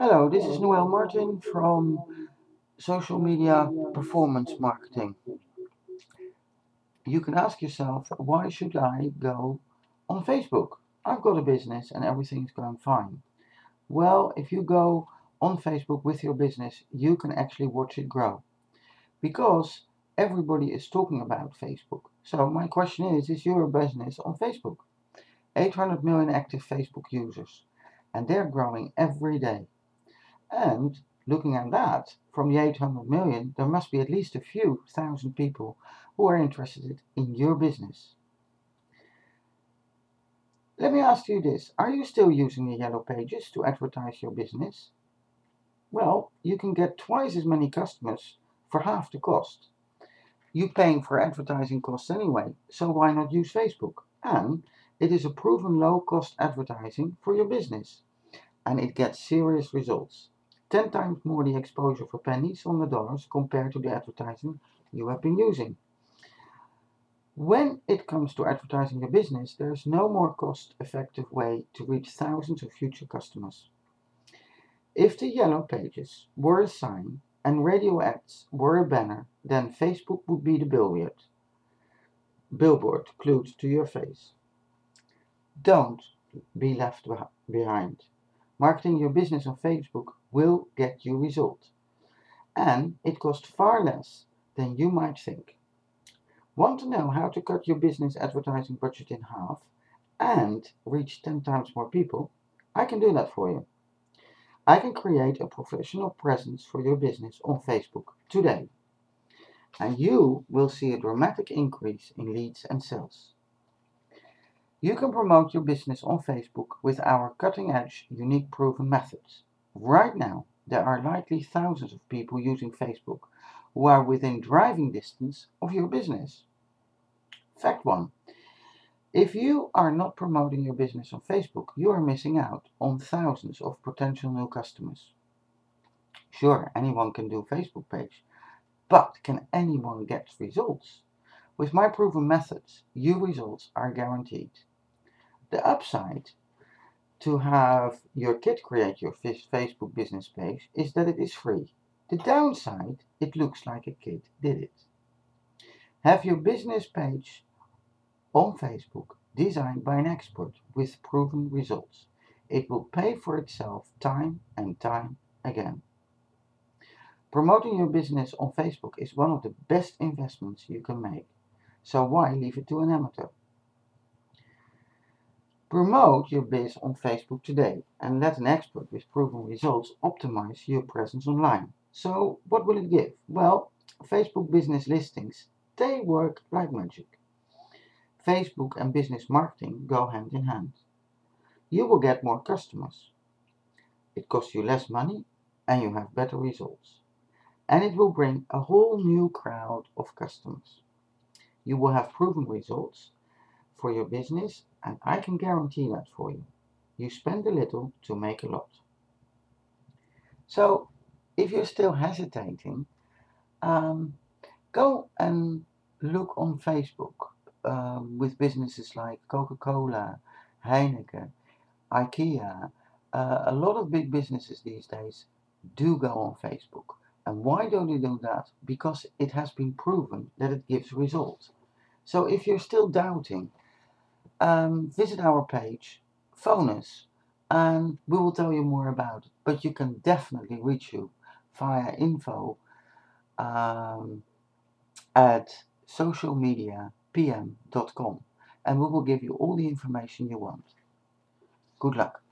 Hello, this is Noel Martin from Social Media Performance Marketing. You can ask yourself, why should I go on Facebook? I've got a business and everything's going fine. Well, if you go on Facebook with your business, you can actually watch it grow because everybody is talking about Facebook. So, my question is your business on Facebook? 800 million active Facebook users, and they're growing every day. And looking at that, from the 800 million, there must be at least a few thousand people who are interested in your business. Let me ask you this, are you still using the Yellow Pages to advertise your business? Well, you can get twice as many customers for half the cost. You're paying for advertising costs anyway, so why not use Facebook? And it is a proven low cost advertising for your business, and it gets serious results. 10 times more the exposure for pennies on the dollars compared to the advertising you have been using. When it comes to advertising your business, there is no more cost-effective way to reach thousands of future customers. If the Yellow Pages were a sign and radio ads were a banner, then Facebook would be the billboard glued to your face. Don't be left behind. Marketing your business on Facebook will get you results, and it costs far less than you might think. Want to know how to cut your business advertising budget in half and reach 10 times more people? I can do that for you. I can create a professional presence for your business on Facebook today, and you will see a dramatic increase in leads and sales. You can promote your business on Facebook with our cutting-edge, unique proven methods. Right now, there are likely thousands of people using Facebook who are within driving distance of your business. Fact 1. If you are not promoting your business on Facebook, you are missing out on thousands of potential new customers. Sure, anyone can do a Facebook page, but can anyone get results? With my proven methods, your results are guaranteed. The upside to have your kid create your Facebook business page is that it is free. The downside, it looks like a kid did it. Have your business page on Facebook designed by an expert with proven results. It will pay for itself time and time again. Promoting your business on Facebook is one of the best investments you can make. So why leave it to an amateur? Promote your biz on Facebook today and let an expert with proven results optimize your presence online. So what will it give? Well, Facebook business listings, they work like magic. Facebook and business marketing go hand in hand. You will get more customers. It costs you less money and you have better results. And it will bring a whole new crowd of customers. You will have proven results for your business, and I can guarantee that for you. You spend a little to make a lot. So, if you're still hesitating, um, go and look on Facebook with businesses like Coca-Cola, Heineken, IKEA. A lot of big businesses these days do go on Facebook. And why do they do that? Because it has been proven that it gives results. So if you're still doubting, visit our page, phone us, and we will tell you more about it. But you can definitely reach you via info um, at socialmediapm.com, and we will give you all the information you want. Good luck.